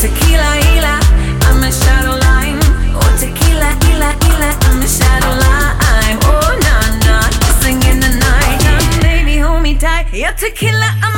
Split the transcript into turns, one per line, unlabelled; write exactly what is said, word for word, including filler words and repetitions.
tequila, ila, I'm a shadow line. Oh, tequila, ila, ila, I'm a shadow line. Oh, nah, nah, singing the night. Baby, hold me tight. Yeah, tequila, I'm